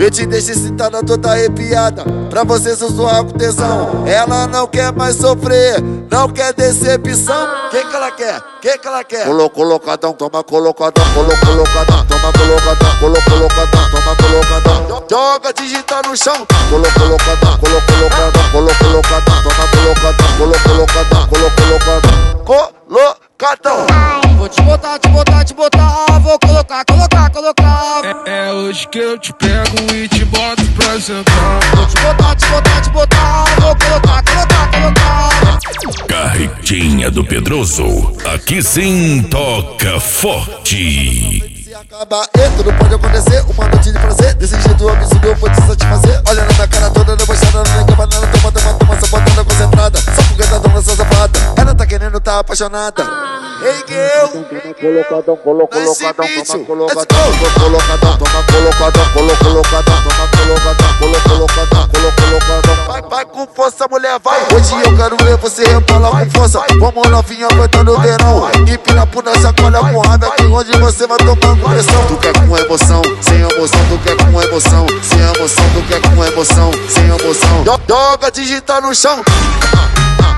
Eu te deixo excitada, toda arrepiada, pra você zoar com tesão. Ela não quer mais sofrer, não quer decepção. Quem que ela quer? Quem que ela quer? Colocadão, toma colocadão, colocadão, toma colocadão, colocadão, toma colocadão. Joga, digita no chão. Colocadão, colocadão, colocadão, toma colocadão, colocadão, colocadão. Vou te botar, vou colocar. É hoje que eu te pego e te boto pra sentar. Vou te botar, vou colocar. Carretinha do Pedroso, aqui sim toca forte. Se acabar, tudo pode acontecer. Uma noite de prazer, desse jeito absurdo eu vou te satisfazer. Olha na minha cara toda debochada, não liga pra nada, toma, só botando concentrada. Só porque tá dando essa safada, ela tá querendo, tá apaixonada. Ei, girl, Colocadão, toma colocadão, toma colocadão, vai com força, mulher, vai. Hoje eu quero ver você rebolar com força. Vamos novinha aguentando o verão. Empina por nessa colha com raiva, aqui onde você vai tomando pressão. Tu quer com emoção, sem emoção, tu quer com emoção, sem emoção, tu quer com emoção, sem emoção. Joga, digita no chão.